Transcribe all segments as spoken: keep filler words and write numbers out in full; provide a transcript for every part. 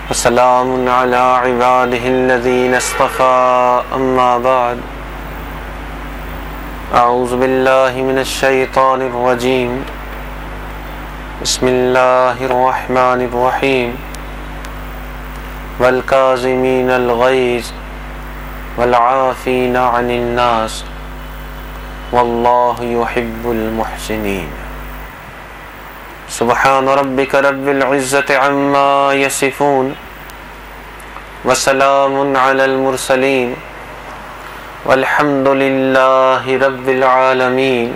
وسلام على عباده الذين اصطفى أما بعد أعوذ بالله من الشيطان الرجيم بسم الله الرحمن الرحيم والكاظمين الغيظ والعافين عن الناس والله يحب المحسنين سبحان ربك رب العزة عما يصفون وسلام على المرسلين والحمد لله رب العالمين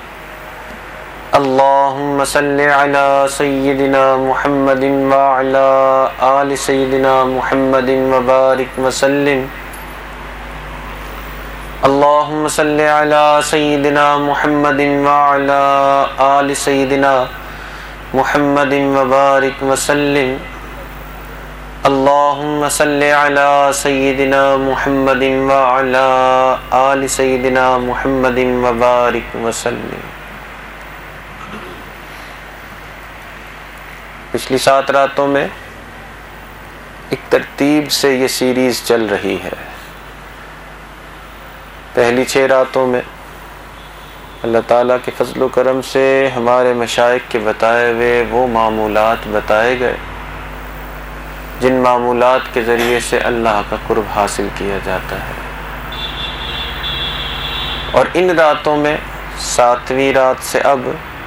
اللهم صل على سيدنا محمد وعلى آل سيدنا محمد وبارك وسلم اللهم صل على سيدنا محمد وعلى آل سيدنا محمد وبارك وسلم اللهم صل على سيدنا محمد وعلى آل سيدنا محمد وبارك وسلم۔ پچھلی سات راتوں میں ایک ترتیب سے یہ سیریز چل رہی ہے۔ پہلی چھ راتوں میں اللہ تعالیٰ کے فضل و کرم سے ہمارے مشائخ کے بتائے ہوئے وہ معمولات بتائے گئے جن معمولات کے ذریعے سے اللہ کا قرب حاصل کیا جاتا ہے، اور ان راتوں میں ساتویں رات سے اب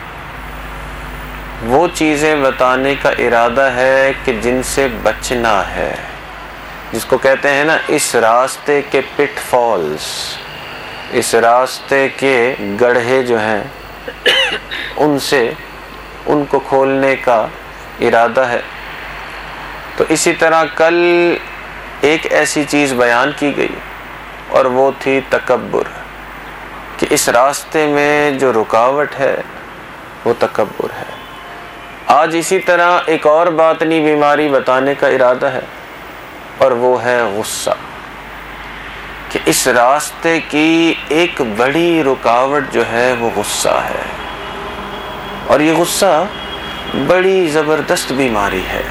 وہ چیزیں بتانے کا ارادہ ہے کہ جن سے بچنا ہے، جس کو کہتے ہیں نا اس راستے کے پٹ فالز، اس راستے کے گڑھے جو ہیں ان سے ان کو کھولنے کا ارادہ ہے۔ تو اسی طرح کل ایک ایسی چیز بیان کی گئی اور وہ تھی تکبر، کہ اس راستے میں جو رکاوٹ ہے وہ تکبر ہے۔ آج اسی طرح ایک اور باطنی بیماری بتانے کا ارادہ ہے اور وہ ہے غصہ، کہ اس راستے کی ایک بڑی رکاوٹ جو ہے وہ غصہ ہے، اور یہ غصہ بڑی زبردست بیماری ہے،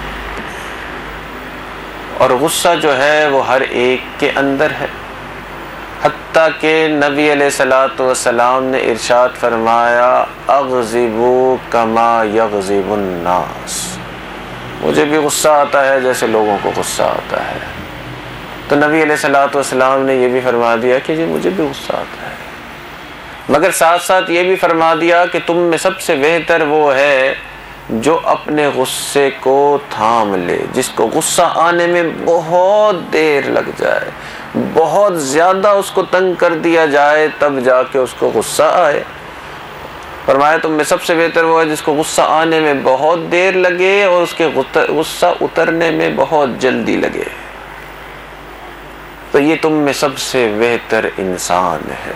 اور غصہ جو ہے وہ ہر ایک کے اندر ہے، حتیٰ کہ نبی علیہ الصلوۃ والسلام نے ارشاد فرمایا اغضبوا کما یغضب الناس، مجھے بھی غصہ آتا ہے جیسے لوگوں کو غصہ آتا ہے۔ تو نبی علیہ الصلوۃ والسلام نے یہ بھی فرما دیا کہ جی مجھے بھی غصہ آتا ہے، مگر ساتھ ساتھ یہ بھی فرما دیا کہ تم میں سب سے بہتر وہ ہے جو اپنے غصے کو تھام لے، جس کو غصہ آنے میں بہت دیر لگ جائے، بہت زیادہ اس کو تنگ کر دیا جائے تب جا کے اس کو غصہ آئے۔ فرمایا تم میں سب سے بہتر وہ ہے جس کو غصہ آنے میں بہت دیر لگے اور اس کے غصہ اترنے میں بہت جلدی لگے، تو یہ تم میں سب سے بہتر انسان ہے۔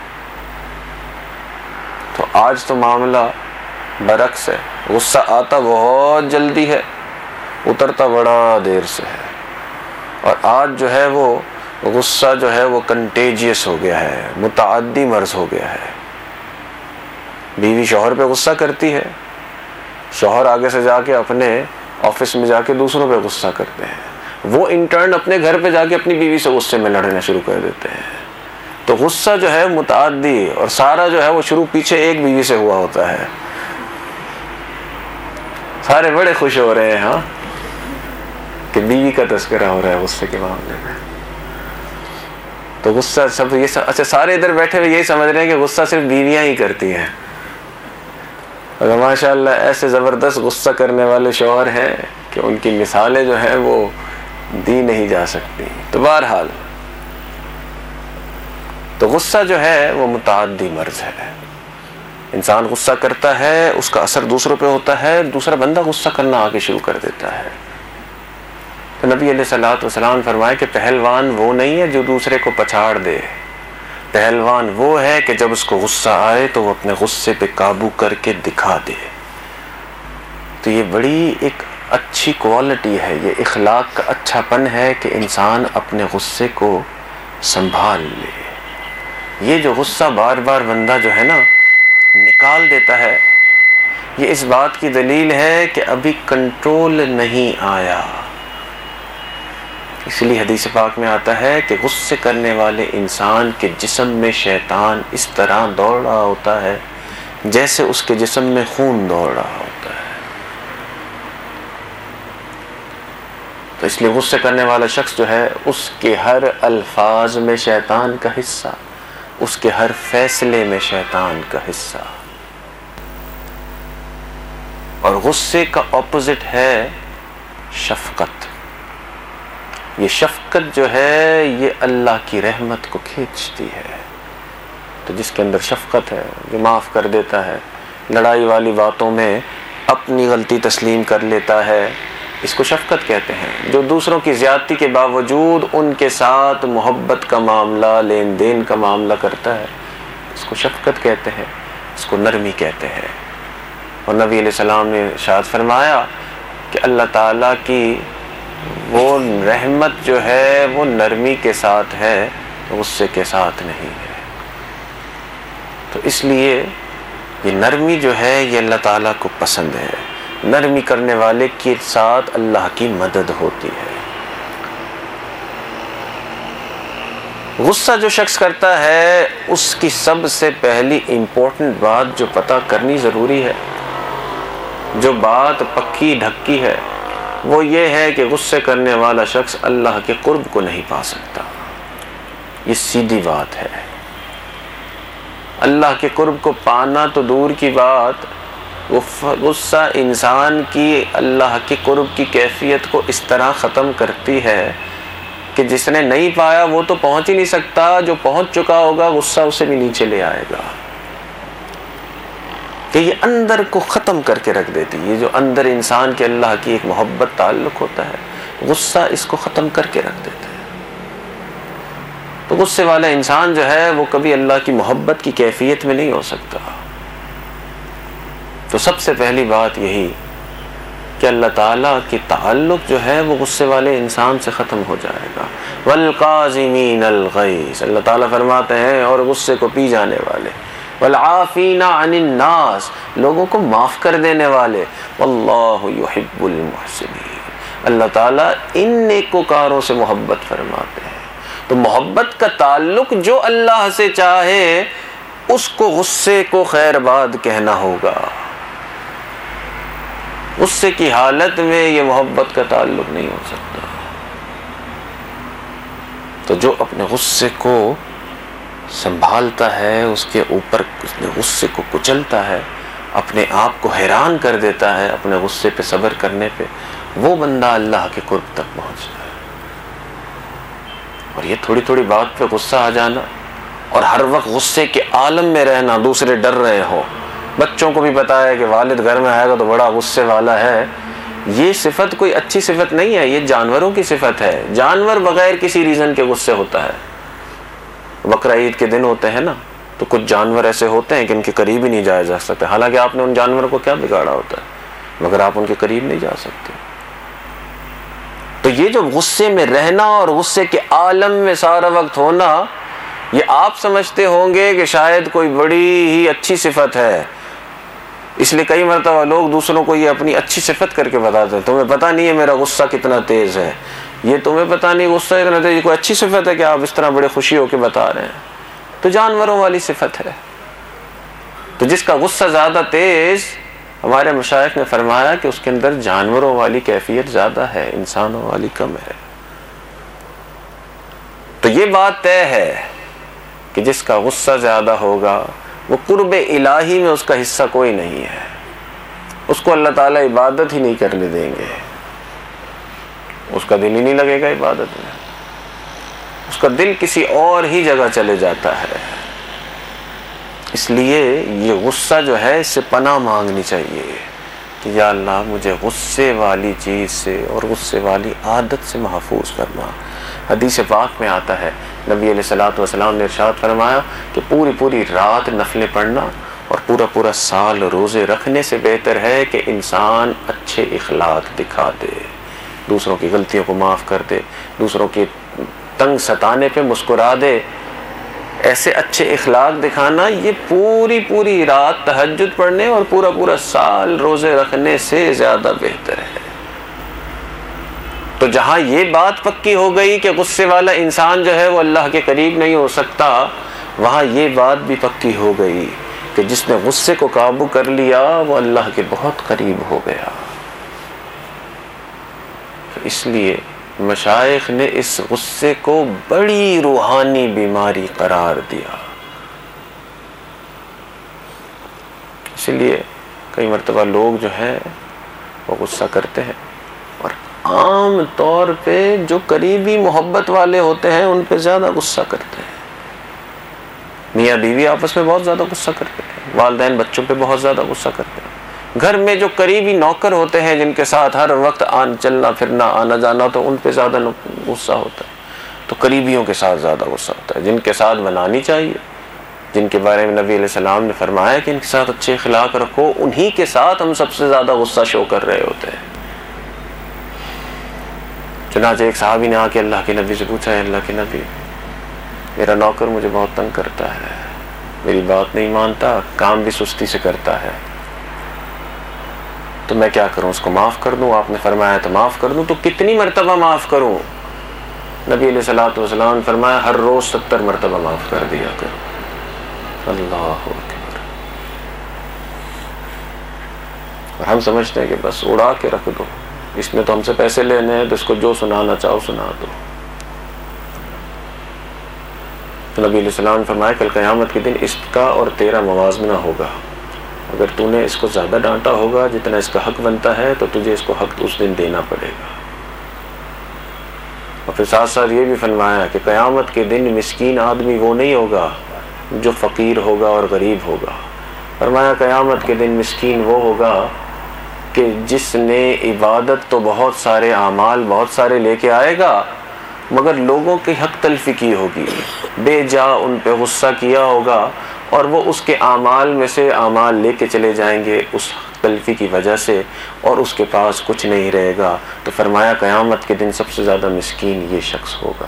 تو آج تو معاملہ برعکس ہے، غصہ آتا بہت جلدی ہے، اترتا بڑا دیر سے ہے، اور آج جو ہے وہ غصہ جو ہے وہ کنٹیجیس ہو گیا ہے، متعدی مرض ہو گیا ہے۔ بیوی شوہر پہ غصہ کرتی ہے، شوہر آگے سے جا کے اپنے آفس میں جا کے دوسروں پہ غصہ کرتے ہیں، وہ انٹرن اپنے گھر پہ جا کے اپنی بیوی سے غصے میں لڑنا شروع کر دیتے ہیں۔ تو غصہ جو ہے متعدی، اور سارا جو ہے وہ شروع پیچھے ایک بیوی سے ہوا ہوتا ہے۔ سارے بڑے خوش ہو رہے ہیں ہاں کہ بیوی کا تذکرہ ہو رہا ہے غصے کے معاملے میں۔ تو غصہ سب یہ اچھا سارے ادھر بیٹھے ہوئے یہی سمجھ رہے ہیں کہ غصہ صرف بیویاں ہی کرتی ہیں، اور ماشاء اللہ ایسے زبردست غصہ کرنے والے شوہر ہیں کہ ان کی مثالیں جو ہیں وہ دی نہیں جا سکتی۔ تو بہرحال تو غصہ جو ہے وہ متعدی مرض ہے، انسان غصہ کرتا ہے، اس کا اثر دوسروں پہ ہوتا ہے، دوسرا بندہ غصہ کرنا آگے شروع کر دیتا ہے۔ تو نبی علیہ الصلوۃ والسلام فرمائے کہ پہلوان وہ نہیں ہے جو دوسرے کو پچھاڑ دے، پہلوان وہ ہے کہ جب اس کو غصہ آئے تو وہ اپنے غصے پہ قابو کر کے دکھا دے۔ تو یہ بڑی ایک اچھی کوالٹی ہے، یہ اخلاق کا اچھا پن ہے کہ انسان اپنے غصے کو سنبھال لے۔ یہ جو غصہ بار بار بندہ جو ہے نا نکال دیتا ہے، یہ اس بات کی دلیل ہے کہ ابھی کنٹرول نہیں آیا، اس لیے حدیث پاک میں آتا ہے کہ غصے کرنے والے انسان کے جسم میں شیطان اس طرح دوڑ رہا ہوتا ہے جیسے اس کے جسم میں خون دوڑ رہا ہوتا ہے. تو اس لیے غصے کرنے والا شخص جو ہے اس کے ہر الفاظ میں شیطان کا حصہ، اس کے ہر فیصلے میں شیطان کا حصہ. اور غصے کا اپوزٹ ہے شفقت. یہ شفقت جو ہے یہ اللہ کی رحمت کو کھینچتی ہے. تو جس کے اندر شفقت ہے، جو معاف کر دیتا ہے، لڑائی والی باتوں میں اپنی غلطی تسلیم کر لیتا ہے، اس کو شفقت کہتے ہیں. جو دوسروں کی زیادتی کے باوجود ان کے ساتھ محبت کا معاملہ، لین دین کا معاملہ کرتا ہے، اس کو شفقت کہتے ہیں، اس کو نرمی کہتے ہیں. اور نبی علیہ السلام نے ارشاد فرمایا کہ اللہ تعالیٰ کی وہ رحمت جو ہے وہ نرمی کے ساتھ ہے، غصے کے ساتھ نہیں ہے. تو اس لیے یہ نرمی جو ہے یہ اللہ تعالیٰ کو پسند ہے. نرمی کرنے والے کے ساتھ اللہ کی مدد ہوتی ہے. غصہ جو شخص کرتا ہے اس کی سب سے پہلی امپورٹنٹ بات جو پتہ کرنی ضروری ہے، جو بات پکی ڈھکی ہے، وہ یہ ہے کہ غصے کرنے والا شخص اللہ کے قرب کو نہیں پا سکتا. یہ سیدھی بات ہے. اللہ کے قرب کو پانا تو دور کی بات، وہ غصہ انسان کی اللہ کے قرب کی کیفیت کو اس طرح ختم کرتی ہے کہ جس نے نہیں پایا وہ تو پہنچ ہی نہیں سکتا، جو پہنچ چکا ہوگا غصہ اسے بھی نیچے لے آئے گا. کہ یہ اندر کو ختم کر کے رکھ دیتی. یہ جو اندر انسان کے اللہ کی ایک محبت تعلق ہوتا ہے، غصہ اس کو ختم کر کے رکھ دیتا ہے. تو غصے والا انسان جو ہے وہ کبھی اللہ کی محبت کی کیفیت میں نہیں ہو سکتا. تو سب سے پہلی بات یہی کہ اللہ تعالیٰ کی تعلق جو ہے وہ غصے والے انسان سے ختم ہو جائے گا. والقاظمین الغیظ، اللہ تعالیٰ فرماتے ہیں، اور غصے کو پی جانے والے. والعافین عن الناس، لوگوں کو معاف کر دینے والے. واللہ یحب المحسنین، اللہ تعالیٰ ان نیکوکاروں سے محبت فرماتے ہیں. تو محبت کا تعلق جو اللہ سے چاہے اس کو غصے کو خیر باد کہنا ہوگا. غصے کی حالت میں یہ محبت کا تعلق نہیں ہو سکتا. تو جو اپنے غصے کو سنبھالتا ہے، اس کے اوپر اس غصے کو کچلتا ہے، اپنے آپ کو حیران کر دیتا ہے اپنے غصے پہ صبر کرنے پہ، وہ بندہ اللہ کے قرب تک پہنچتا ہے. اور یہ تھوڑی تھوڑی بات پہ غصہ آ جانا اور ہر وقت غصے کے عالم میں رہنا، دوسرے ڈر رہے ہو، بچوں کو بھی پتا ہے کہ والد گھر میں آئے گا تو بڑا غصے والا ہے، یہ صفت کوئی اچھی صفت نہیں ہے. یہ جانوروں کی صفت ہے. جانور بغیر کسی ریزن کے غصے ہوتا ہے. بقرہ عید کے دن ہوتے ہیں نا، تو کچھ جانور ایسے ہوتے ہیں کہ ان کے قریب ہی نہیں جایا جا سکتا، حالانکہ آپ نے ان جانوروں کو کیا بگاڑا ہوتا ہے، مگر آپ ان کے قریب نہیں جا سکتے. تو یہ جو غصے میں رہنا اور غصے کے عالم میں سارا وقت ہونا، یہ آپ سمجھتے ہوں گے کہ شاید کوئی بڑی ہی اچھی صفت ہے. اس لیے کئی مرتبہ لوگ دوسروں کو یہ اپنی اچھی صفت کر کے بتاتے ہیں، تمہیں پتہ نہیں ہے میرا غصہ کتنا تیز ہے، یہ تمہیں پتہ نہیں غصہ اتنا تیز، یہ کوئی اچھی صفت ہے کہ آپ اس طرح بڑے خوشی ہو کے بتا رہے ہیں. تو جانوروں والی صفت ہے. تو جس کا غصہ زیادہ تیز، ہمارے مشائخ نے فرمایا کہ اس کے اندر جانوروں والی کیفیت زیادہ ہے، انسانوں والی کم ہے. تو یہ بات طے ہے کہ جس کا غصہ زیادہ ہوگا وہ قرب الہی میں اس کا حصہ کوئی نہیں ہے. اس کو اللہ تعالیٰ عبادت ہی نہیں کرنے دیں گے، اس کا دل ہی نہیں لگے گا عبادت میں، اس کا دل کسی اور ہی جگہ چلے جاتا ہے. اس لیے یہ غصہ جو ہے اس سے پناہ مانگنی چاہیے کہ یا اللہ مجھے غصے والی چیز سے اور غصے والی عادت سے محفوظ کرنا. حدیث پاک میں آتا ہے، نبی علیہ الصلوۃ والسلام نے ارشاد فرمایا کہ پوری پوری رات نفلیں پڑھنا اور پورا پورا سال روزے رکھنے سے بہتر ہے کہ انسان اچھے اخلاق دکھا دے، دوسروں کی غلطیوں کو معاف کر دے، دوسروں کی تنگ ستانے پہ مسکرا دے. ایسے اچھے اخلاق دکھانا یہ پوری پوری رات تہجد پڑھنے اور پورا پورا سال روزے رکھنے سے زیادہ بہتر ہے. تو جہاں یہ بات پکی ہو گئی کہ غصے والا انسان جو ہے وہ اللہ کے قریب نہیں ہو سکتا، وہاں یہ بات بھی پکی ہو گئی کہ جس نے غصے کو قابو کر لیا وہ اللہ کے بہت قریب ہو گیا۔ اس لیے مشائخ نے اس غصے کو بڑی روحانی بیماری قرار دیا۔ اس لیے کئی مرتبہ لوگ جو ہیں وہ غصہ کرتے ہیں، اور عام طور پہ جو قریبی محبت والے ہوتے ہیں ان پہ زیادہ غصہ کرتے ہیں۔ میاں بیوی آپس میں بہت زیادہ غصہ کرتے ہیں، والدین بچوں پہ بہت زیادہ غصہ کرتے ہیں، گھر میں جو قریبی نوکر ہوتے ہیں جن کے ساتھ ہر وقت آن چلنا پھرنا آنا جانا، تو ان پہ زیادہ غصہ ہوتا ہے۔ تو قریبیوں کے ساتھ زیادہ غصہ ہوتا ہے، جن کے ساتھ بنانی چاہیے، جن کے بارے میں نبی علیہ السلام نے فرمایا کہ ان کے ساتھ اچھے اخلاق رکھو، انہی کے ساتھ ہم سب سے زیادہ غصہ شو کر رہے ہوتے ہیں۔ چنانچہ ایک صحابی نے آ کے اللہ کے نبی سے پوچھا، ہے اللہ کے نبی، میرا نوکر مجھے بہت تنگ کرتا ہے، میری بات نہیں مانتا، کام بھی سستی سے کرتا ہے، تو میں کیا کروں، اس کو معاف کر دوں؟ آپ نے فرمایا تو معاف کر دوں، تو کتنی مرتبہ معاف کروں؟ نبی علیہ الصلوۃ والسلام نے فرمایا ہر روز ستر مرتبہ معاف کر دیا کرو۔ اللہ اکبر۔ اور ہم سمجھتے ہیں کہ بس اڑا کے رکھ دو، اس میں تو ہم سے پیسے لینے ہیں، تو اس کو جو سنانا چاہو سنا دو۔ تو نبی علیہ السلام نے فرمایا کل قیامت کے دن اس کا اور تیرا موازنہ ہوگا، اگر تو نے اس کو زیادہ ڈانٹا ہوگا جتنا اس کا حق بنتا ہے تو تجھے اس کو حق اس دن دینا پڑے گا۔ اور پھر ساتھ ساتھ یہ بھی فرمایا کہ قیامت کے دن مسکین آدمی وہ نہیں ہوگا جو فقیر ہوگا اور غریب ہوگا، فرمایا قیامت کے دن مسکین وہ ہوگا کہ جس نے عبادت تو بہت سارے اعمال بہت سارے لے کے آئے گا، مگر لوگوں کی حق تلفی کی ہوگی، بے جا ان پہ غصہ کیا ہوگا، اور وہ اس کے اعمال میں سے اعمال لے کے چلے جائیں گے اس تلفی کی وجہ سے، اور اس کے پاس کچھ نہیں رہے گا۔ تو فرمایا قیامت کے دن سب سے زیادہ مسکین یہ شخص ہوگا۔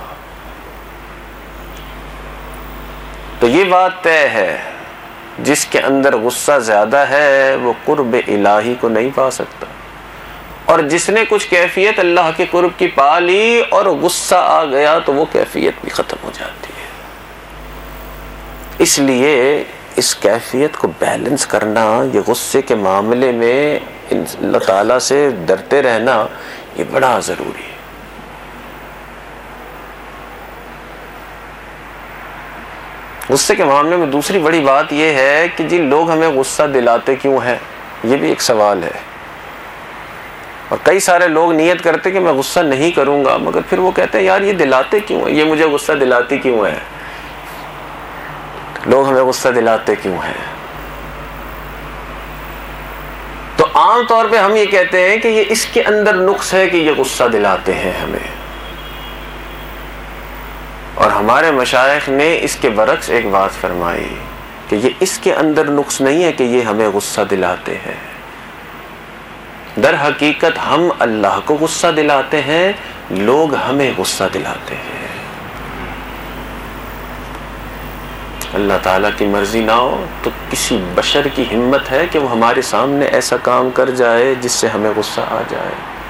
تو یہ بات طے ہے، جس کے اندر غصہ زیادہ ہے وہ قرب الہی کو نہیں پا سکتا، اور جس نے کچھ کیفیت اللہ کے قرب کی پا لی اور غصہ آ گیا تو وہ کیفیت بھی ختم ہو جاتی ہے۔ اس لیے اس کیفیت کو بیلنس کرنا، یہ غصے کے معاملے میں اللہ تعالیٰ سے ڈرتے رہنا، یہ بڑا ضروری ہے۔ غصے کے معاملے میں دوسری بڑی بات یہ ہے کہ جی لوگ ہمیں غصہ دلاتے کیوں ہیں، یہ بھی ایک سوال ہے۔ اور کئی سارے لوگ نیت کرتے کہ میں غصہ نہیں کروں گا، مگر پھر وہ کہتے ہیں یار یہ دلاتے کیوں ہیں، یہ مجھے غصہ دلاتی کیوں ہے، لوگ ہمیں غصہ دلاتے کیوں ہیں۔ تو عام طور پہ ہم یہ کہتے ہیں کہ یہ اس کے اندر نقص ہے کہ یہ غصہ دلاتے ہیں ہمیں، اور ہمارے مشائخ نے اس کے برعکس ایک بات فرمائی کہ یہ اس کے اندر نقص نہیں ہے کہ یہ ہمیں غصہ دلاتے ہیں، در حقیقت ہم اللہ کو غصہ دلاتے ہیں، لوگ ہمیں غصہ دلاتے ہیں۔ اللہ تعالیٰ کی مرضی نہ ہو تو کسی بشر کی ہمت ہے کہ وہ ہمارے سامنے ایسا کام کر جائے جس سے ہمیں غصہ آ جائے؟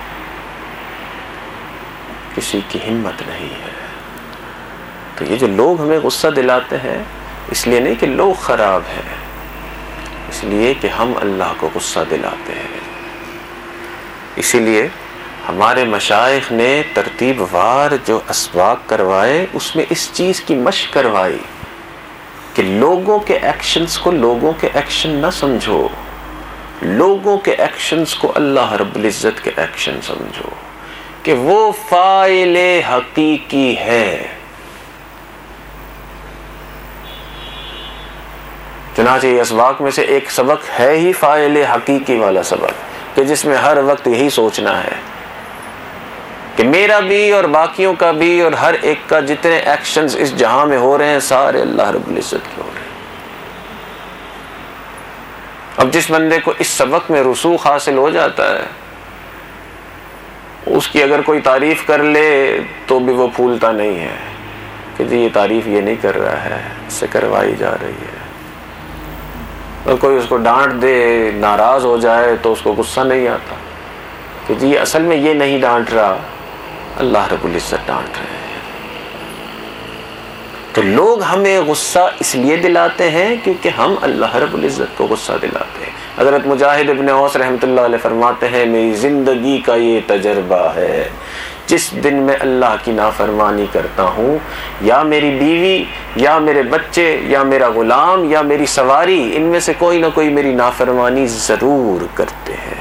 کسی کی ہمت نہیں ہے۔ تو یہ جو لوگ ہمیں غصہ دلاتے ہیں، اس لیے نہیں کہ لوگ خراب ہیں، اس لیے کہ ہم اللہ کو غصہ دلاتے ہیں۔ اسی لیے ہمارے مشائخ نے ترتیب وار جو اسباق کروائے اس میں اس چیز کی مشق کروائی کہ لوگوں کے ایکشنز کو لوگوں کے ایکشن نہ سمجھو، لوگوں کے ایکشنز کو اللہ رب العزت کے ایکشن سمجھو، کہ وہ فاعل حقیقی ہے۔ چنانچہ یہ اسباق میں سے ایک سبق ہے ہی فاعل حقیقی والا سبق، کہ جس میں ہر وقت یہی سوچنا ہے کہ میرا بھی اور باقیوں کا بھی اور ہر ایک کا جتنے ایکشنز اس جہاں میں ہو رہے ہیں سارے اللہ رب العزت کے ہو رہے ہیں۔ اب جس بندے کو اس سبق میں رسوخ حاصل ہو جاتا ہے، اس کی اگر کوئی تعریف کر لے تو بھی وہ پھولتا نہیں ہے کہ جی یہ تعریف یہ نہیں کر رہا ہے، اس سے کروائی جا رہی ہے۔ اور کوئی اس کو ڈانٹ دے، ناراض ہو جائے تو اس کو غصہ نہیں آتا کہ جی اصل میں یہ نہیں ڈانٹ رہا، اللہ رب العزت ڈانٹ رہے ہیں۔ تو لوگ ہمیں غصہ اس لیے دلاتے ہیں کیونکہ ہم اللہ رب العزت کو غصہ دلاتے ہیں۔ حضرت مجاہد ابن اوس رحمۃ اللہ علیہ فرماتے ہیں میری زندگی کا یہ تجربہ ہے، جس دن میں اللہ کی نافرمانی کرتا ہوں، یا میری بیوی یا میرے بچے یا میرا غلام یا میری سواری، ان میں سے کوئی نہ کوئی میری نافرمانی ضرور کرتے ہیں۔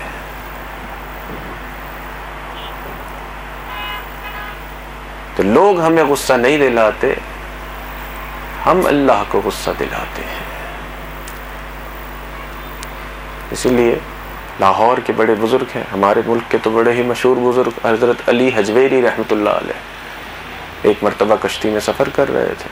تو لوگ ہمیں غصہ نہیں دلاتے، ہم اللہ کو غصہ دلاتے ہیں۔ اسی لیے لاہور کے بڑے بزرگ ہیں، ہمارے ملک کے تو بڑے ہی مشہور بزرگ حضرت علی حجویری رحمۃ اللہ علیہ، ایک مرتبہ کشتی میں سفر کر رہے تھے،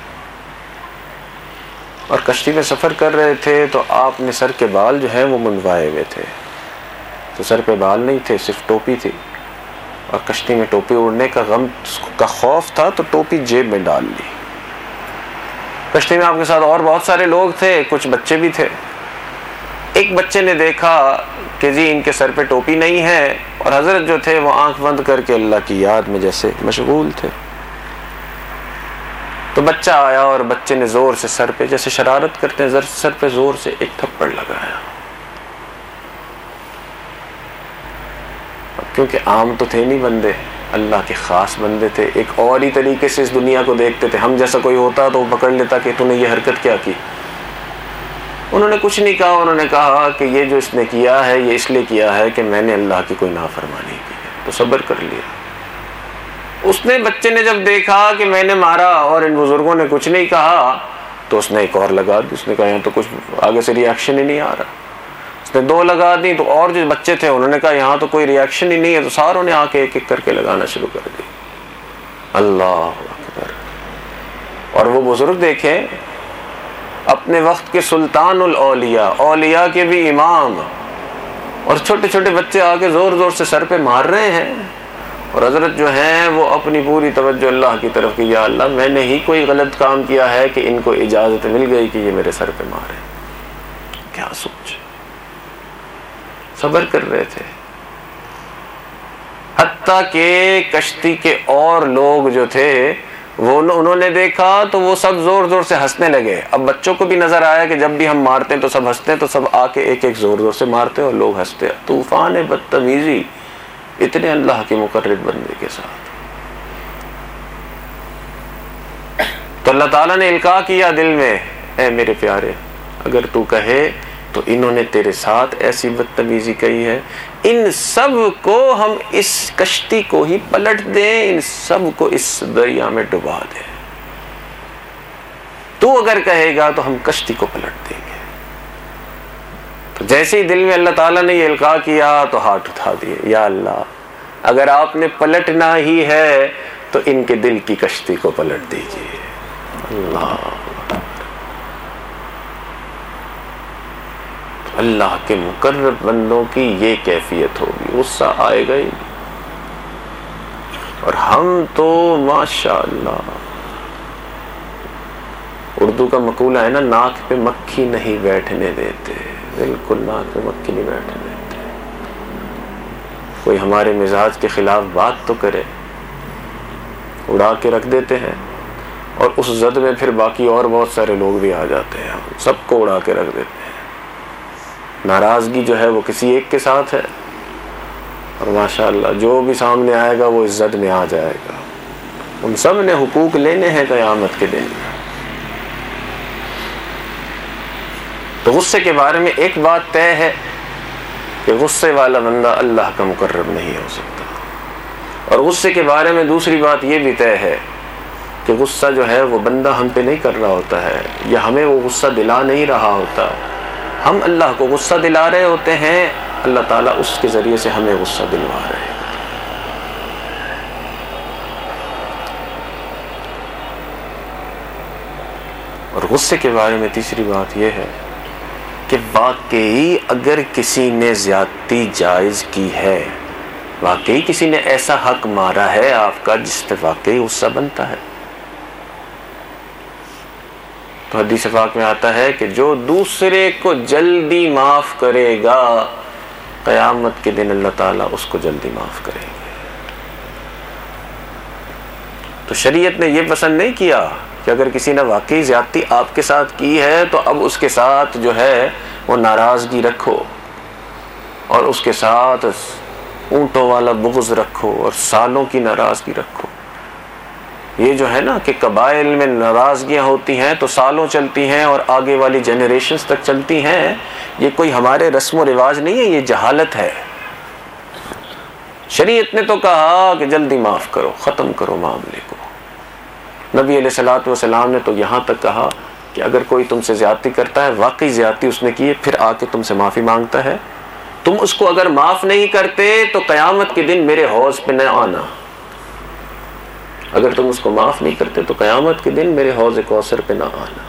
اور کشتی میں سفر کر رہے تھے تو آپ نے سر کے بال جو ہیں وہ منڈوائے ہوئے تھے، تو سر پہ بال نہیں تھے، صرف ٹوپی تھی، اور کشتی میں ٹوپی اڑنے کا غم کا خوف تھا تو ٹوپی جیب میں ڈال لی۔ کشتی میں آپ کے ساتھ اور بہت سارے لوگ تھے، کچھ بچے بھی تھے۔ ایک بچے نے دیکھا کہ جی ان کے سر پہ ٹوپی نہیں ہے، اور حضرت جو تھے وہ آنکھ بند کر کے اللہ کی یاد میں جیسے مشغول تھے۔ تو بچہ آیا اور بچے نے زور سے سر پہ، جیسے شرارت کرتے ہیں، سر پہ زور سے ایک تھپڑ لگایا۔ کیونکہ عام تو تھے نہیں بندے، اللہ کے خاص بندے تھے، ایک اور ہی طریقے سے اس دنیا کو دیکھتے تھے۔ ہم جیسا کوئی ہوتا تو وہ پکڑ لیتا کہ تو نے یہ حرکت کیا کی۔ انہوں نے کچھ نہیں کہا، انہوں نے کہا کہ یہ جو اس نے کیا ہے یہ اس لیے کیا ہے کہ میں نے اللہ کی کوئی نافرمانی کی ہے، تو صبر کر لیا۔ اس نے بچے نے جب دیکھا کہ میں نے مارا اور ان بزرگوں نے کچھ نہیں کہا، تو اس نے ایک اور لگا دی، اس نے کہا یہاں تو کچھ آگے سے ری ایکشن ہی نہیں آ رہا۔ اس نے دو لگا دی، تو اور جو بچے تھے انہوں نے کہا یہاں تو کوئی ری ایکشن ہی نہیں ہے، تو ساروں نے آ کے ایک ایک کر کے لگانا شروع کر دی۔ اللہ اکبر۔ اور وہ بزرگ دیکھیں، اپنے وقت کے سلطان الاولیاء، اولیاء کے بھی امام، اور چھوٹے چھوٹے بچے آ کے زور زور سے سر پہ مار رہے ہیں، اور حضرت جو ہیں وہ اپنی پوری توجہ اللہ کی طرف کی، یا اللہ میں نے ہی کوئی غلط کام کیا ہے کہ ان کو اجازت مل گئی کہ یہ میرے سر پہ مارے۔ کیا سوچ، صبر کر رہے تھے۔ حتیٰ کہ کشتی کے اور لوگ جو تھے وہ انہوں نے دیکھا تو وہ سب زور زور سے ہنسنے لگے۔ اب بچوں کو بھی نظر آیا کہ جب بھی ہم مارتے ہیں تو سب ہنستے ہیں، تو سب آ کے ایک ایک زور زور سے مارتے اور لوگ ہنستے۔ طوفان بدتمیزی اتنے اللہ کے مقرب بندے کے ساتھ۔ تو اللہ تعالیٰ نے القاء کیا دل میں، اے میرے پیارے، اگر تو کہے تو انہوں نے تیرے ساتھ ایسی بدتمیزی کی ہے، ان سب کو ہم اس کشتی کو ہی پلٹ دیں، ان سب کو اس دریا میں ڈبا دیں۔ تو اگر کہے گا تو ہم کشتی کو پلٹ دیں گے۔ تو جیسے ہی دل میں اللہ تعالیٰ نے یہ القاء کیا تو ہاتھ اٹھا دیے، یا اللہ اگر آپ نے پلٹنا ہی ہے تو ان کے دل کی کشتی کو پلٹ دیجیے۔ اللہ اللہ کے مقرب بندوں کی یہ کیفیت ہوگی، غصہ آئے گا ہی نہیں۔ اور ہم تو ماشاءاللہ، اردو کا مقولہ ہے نا، ناک پہ مکھی نہیں بیٹھنے دیتے، بالکل ناک پہ مکھی نہیں بیٹھنے دیتے۔ کوئی ہمارے مزاج کے خلاف بات تو کرے، اڑا کے رکھ دیتے ہیں، اور اس زد میں پھر باقی اور بہت سارے لوگ بھی آ جاتے ہیں، ہم سب کو اڑا کے رکھ دیتے ہیں۔ ناراضگی جو ہے وہ کسی ایک کے ساتھ ہے، اور ماشاءاللہ جو بھی سامنے آئے گا وہ عزت میں آ جائے گا۔ ان سب نے حقوق لینے ہیں قیامت کے دن۔ تو غصے کے بارے میں ایک بات طے ہے کہ غصے والا بندہ اللہ کا مقرب نہیں ہو سکتا، اور غصے کے بارے میں دوسری بات یہ بھی طے ہے کہ غصہ جو ہے وہ بندہ ہم پہ نہیں کر رہا ہوتا ہے، یا ہمیں وہ غصہ دلا نہیں رہا ہوتا، ہم اللہ کو غصہ دلا رہے ہوتے ہیں، اللہ تعالیٰ اس کے ذریعے سے ہمیں غصہ دلوا رہے ہیں۔ اور غصے کے بارے میں تیسری بات یہ ہے کہ واقعی اگر کسی نے زیادتی جائز کی ہے، واقعی کسی نے ایسا حق مارا ہے آپ کا جس پہ واقعی غصہ بنتا ہے، تو حدیث پاک میں آتا ہے کہ جو دوسرے کو جلدی معاف کرے گا، قیامت کے دن اللہ تعالیٰ اس کو جلدی معاف کرے گا۔ تو شریعت نے یہ پسند نہیں کیا کہ اگر کسی نے واقعی زیادتی آپ کے ساتھ کی ہے تو اب اس کے ساتھ جو ہے وہ ناراضگی رکھو اور اس کے ساتھ اونٹوں والا بغض رکھو اور سالوں کی ناراضگی رکھو. یہ جو ہے نا کہ قبائل میں ناراضگیاں ہوتی ہیں تو سالوں چلتی ہیں اور آگے والی جنریشنز تک چلتی ہیں. یہ کوئی ہمارے رسم و رواج نہیں ہے، یہ جہالت ہے. شریعت نے تو کہا کہ جلدی معاف کرو، ختم کرو معاملے کو. نبی علیہ الصلوۃ والسلام نے تو یہاں تک کہا کہ اگر کوئی تم سے زیادتی کرتا ہے، واقعی زیادتی اس نے کی ہے، پھر آ کے تم سے معافی مانگتا ہے، تم اس کو اگر معاف نہیں کرتے تو قیامت کے دن میرے حوض پہ نہ آنا. اگر تم اس کو معاف نہیں کرتے تو قیامت کے دن میرے حوض کوثر پہ نہ آنا.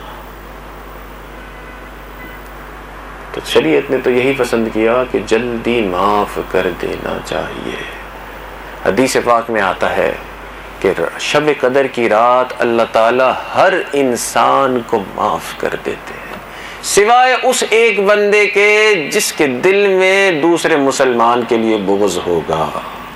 تو شریعت نے تو یہی پسند کیا کہ جلدی معاف کر دینا چاہیے. حدیث پاک میں آتا ہے کہ شب قدر کی رات اللہ تعالی ہر انسان کو معاف کر دیتے ہیں سوائے اس ایک بندے کے جس کے دل میں دوسرے مسلمان کے لیے بغض ہوگا.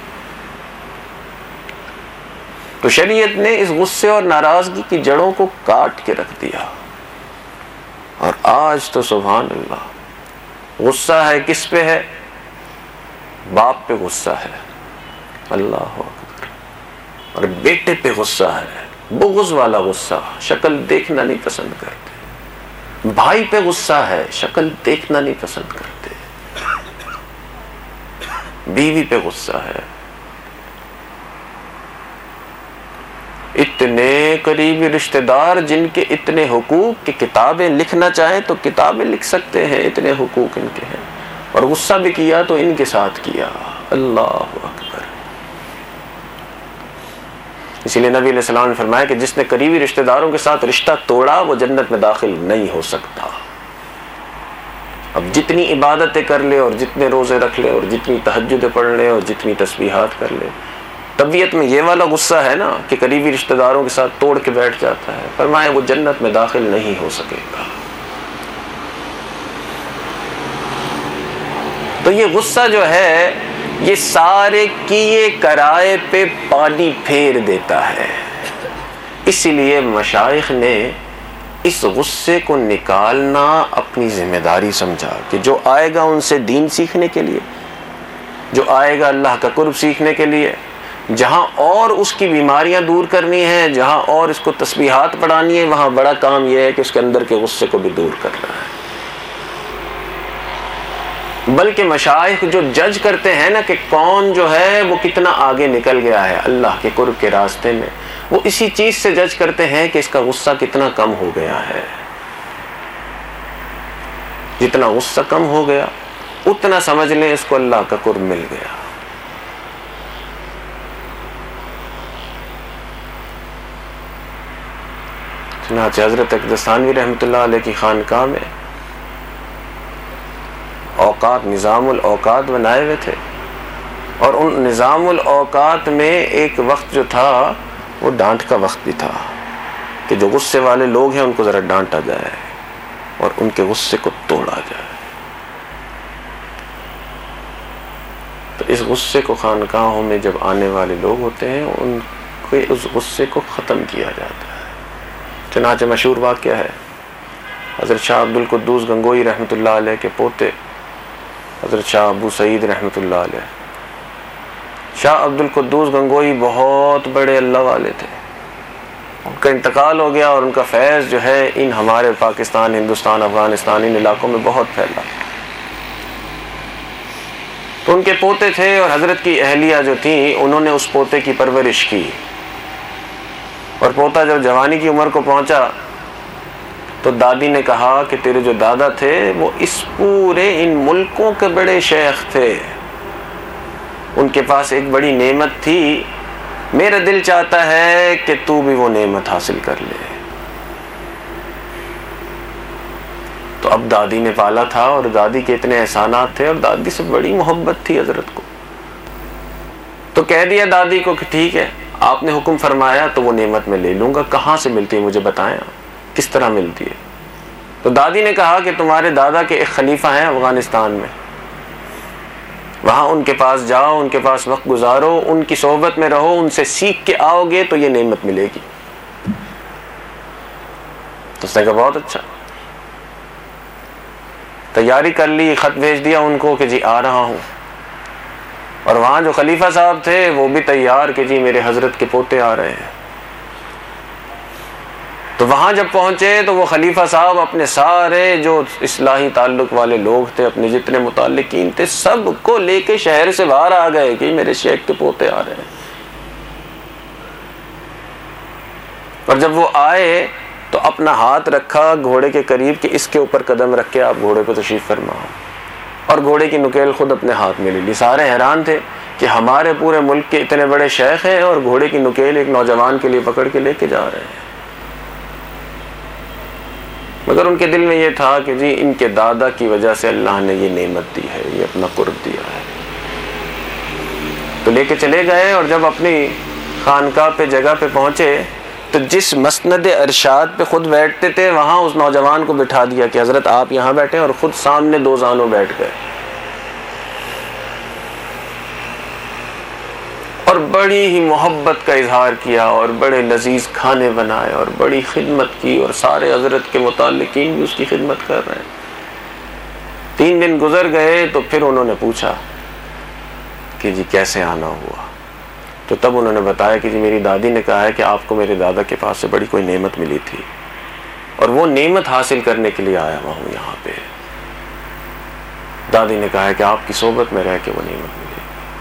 تو شریعت نے اس غصے اور ناراضگی کی جڑوں کو کاٹ کے رکھ دیا. اور آج تو سبحان اللہ غصہ ہے کس پہ ہے؟ باپ پہ غصہ ہے، اللہ اکبر. اور بیٹے پہ غصہ ہے، بغض والا غصہ، شکل دیکھنا نہیں پسند کرتے. بھائی پہ غصہ ہے، شکل دیکھنا نہیں پسند کرتے. بیوی پہ غصہ ہے. اتنے قریبی رشتہ دار جن کے اتنے حقوق کہ کتابیں لکھنا چاہیں تو کتابیں لکھ سکتے ہیں، اتنے حقوق ان کے ہیں، اور غصہ بھی کیا تو ان کے ساتھ کیا. اللہ اکبر. اسی لیے نبی علیہ السلام نے فرمایا کہ جس نے قریبی رشتہ داروں کے ساتھ رشتہ توڑا وہ جنت میں داخل نہیں ہو سکتا. اب جتنی عبادتیں کر لے اور جتنے روزے رکھ لے اور جتنی تہجدیں پڑھ لے اور جتنی تسبیحات کر لے، طبیعت میں یہ والا غصہ ہے نا کہ قریبی رشتہ داروں کے ساتھ توڑ کے بیٹھ جاتا ہے، فرمایا وہ جنت میں داخل نہیں ہو سکے گا. تو یہ غصہ جو ہے یہ سارے کیے کرائے پہ پانی پھیر دیتا ہے. اسی لیے مشائخ نے اس غصے کو نکالنا اپنی ذمہ داری سمجھا کہ جو آئے گا ان سے دین سیکھنے کے لیے، جو آئے گا اللہ کا قرب سیکھنے کے لیے، جہاں اور اس کی بیماریاں دور کرنی ہیں، جہاں اور اس کو تسبیحات پڑھانی ہے، وہاں بڑا کام یہ ہے کہ اس کے اندر کے غصے کو بھی دور کرنا ہے. بلکہ مشائخ جو جج کرتے ہیں نا کہ کون جو ہے وہ کتنا آگے نکل گیا ہے اللہ کے قرب کے راستے میں، وہ اسی چیز سے جج کرتے ہیں کہ اس کا غصہ کتنا کم ہو گیا ہے. جتنا غصہ کم ہو گیا اتنا سمجھ لیں اس کو اللہ کا قرب مل گیا. چنانچہ حضرت اقدس ثانوی رحمۃ اللہ علیہ کی خانقاہ میں اوقات نظام الاوقات بنائے ہوئے تھے، اور ان نظام الاوقات میں ایک وقت جو تھا وہ ڈانٹ کا وقت بھی تھا کہ جو غصے والے لوگ ہیں ان کو ذرا ڈانٹا جائے اور ان کے غصے کو توڑا جائے. تو اس غصے کو خانقاہوں میں جب آنے والے لوگ ہوتے ہیں ان کے اس غصے کو ختم کیا جاتا ہے. چنانچہ مشہور واقعہ ہے حضرت شاہ عبد القدوس گنگوئی رحمۃ اللہ علیہ کے پوتے حضرت شاہ ابو سعید رحمۃ اللہ علیہ. شاہ عبد القدوس گنگوئی بہت بڑے اللہ والے تھے. ان کا انتقال ہو گیا اور ان کا فیض جو ہے ان ہمارے پاکستان، ہندوستان، افغانستان ان علاقوں میں بہت پھیلا. تو ان کے پوتے تھے اور حضرت کی اہلیہ جو تھیں انہوں نے اس پوتے کی پرورش کی، اور پوتا جب جوانی کی عمر کو پہنچا تو دادی نے کہا کہ تیرے جو دادا تھے وہ اس پورے ان ملکوں کے بڑے شیخ تھے، ان کے پاس ایک بڑی نعمت تھی، میرا دل چاہتا ہے کہ تو بھی وہ نعمت حاصل کر لے. تو اب دادی نے پالا تھا اور دادی کے اتنے احسانات تھے اور دادی سے بڑی محبت تھی حضرت کو. تو کہہ دیا دادی کو کہ ٹھیک ہے آپ نے حکم فرمایا تو وہ نعمت میں لے لوں گا. کہاں سے ملتی ہے مجھے بتائیں، کس طرح ملتی ہے؟ تو دادی نے کہا کہ تمہارے دادا کے ایک خلیفہ ہیں افغانستان میں، وہاں ان کے پاس جاؤ، ان کے پاس وقت گزارو، ان کی صحبت میں رہو، ان سے سیکھ کے آؤ گے تو یہ نعمت ملے گی۔ تو اس نے کہا بہت اچھا، تیاری کر لی، خط بھیج دیا ان کو کہ جی آ رہا ہوں۔ اور وہاں جو خلیفہ صاحب تھے وہ بھی تیار کہ جی میرے حضرت کے پوتے آ رہے ہیں۔ تو وہاں جب پہنچے تو وہ خلیفہ صاحب اپنے سارے جو اصلاحی تعلق والے لوگ تھے، اپنے جتنے متعلقین تھے، سب کو لے کے شہر سے باہر آ گئے کہ میرے شیخ کے پوتے آ رہے ہیں۔ اور جب وہ آئے تو اپنا ہاتھ رکھا گھوڑے کے قریب کہ اس کے اوپر قدم رکھ کے آپ گھوڑے پہ تشریف فرماؤ، اور گھوڑے کی نکیل خود اپنے ہاتھ میں لے لی۔ سارے حیران تھے کہ ہمارے پورے ملک کے اتنے بڑے شیخ ہیں اور گھوڑے کی نکیل ایک نوجوان کے لیے پکڑ کے لے کے جا رہے ہیں۔ مگر ان کے دل میں یہ تھا کہ جی ان کے دادا کی وجہ سے اللہ نے یہ نعمت دی ہے، یہ اپنا قرب دیا ہے۔ تو لے کے چلے گئے، اور جب اپنی خانقاہ پہ جگہ پہ پہنچے تو جس مسند ارشاد پہ خود بیٹھتے تھے وہاں اس نوجوان کو بٹھا دیا کہ حضرت آپ یہاں بیٹھے، اور خود سامنے دو زانوں بیٹھ گئے، اور بڑی ہی محبت کا اظہار کیا، اور بڑے لذیذ کھانے بنائے، اور بڑی خدمت کی، اور سارے حضرت کے متعلقین بھی اس کی خدمت کر رہے ہیں۔ تین دن گزر گئے تو پھر انہوں نے پوچھا کہ جی کیسے آنا ہوا؟ تو تب انہوں نے بتایا کہ جی میری دادی نے کہا ہے کہ آپ کو میرے دادا کے پاس سے بڑی کوئی نعمت ملی تھی، اور وہ نعمت حاصل کرنے کے لیے آیا ہوا ہوں یہاں پہ۔ دادی نے کہا ہے کہ آپ کی صحبت میں رہ کے وہ نعمت ملی۔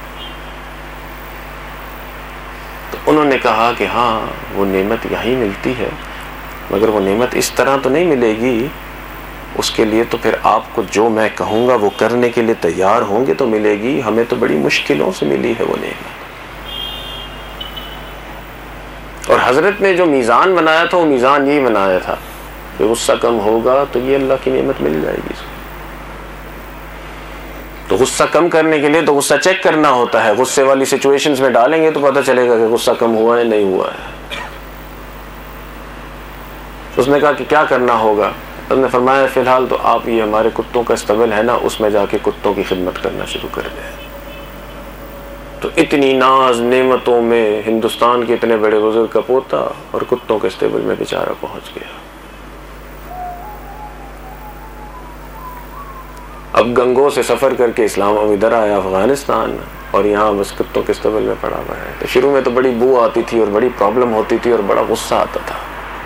تو انہوں نے کہا کہ ہاں وہ نعمت یہیں ملتی ہے، مگر وہ نعمت اس طرح تو نہیں ملے گی، اس کے لیے تو پھر آپ کو جو میں کہوں گا وہ کرنے کے لیے تیار ہوں گے تو ملے گی، ہمیں تو بڑی مشکلوں سے ملی ہے وہ نعمت۔ اور حضرت نے جو میزان بنایا تھا وہ میزان یہی بنایا تھا کہ غصہ کم ہوگا تو یہ اللہ کی نعمت مل جائے گی۔ تو غصہ کم کرنے کے لیے تو غصہ چیک کرنا ہوتا ہے، غصے والی سچویشنز میں ڈالیں گے تو پتہ چلے گا کہ غصہ کم ہوا ہے نہیں ہوا ہے۔ اس نے کہا کہ کیا کرنا ہوگا؟ اس نے فرمایا فی الحال تو آپ یہ ہمارے کتوں کا استبل ہے نا، اس میں جا کے کتوں کی خدمت کرنا شروع کر دیں۔ تو اتنی ناز نعمتوں میں ہندوستان کے اتنے بڑے بزرگ کا پوتا اور کتوں کے اسٹیبل میں بیچارہ پہنچ گیا۔ اب گنگو سے سفر کر کے اسلام اب ادھر آیا افغانستان، اور یہاں بس کتوں کے اسٹیبل میں پڑا ہوا ہے۔ تو شروع میں تو بڑی بو آتی تھی اور بڑی پرابلم ہوتی تھی اور بڑا غصہ آتا تھا۔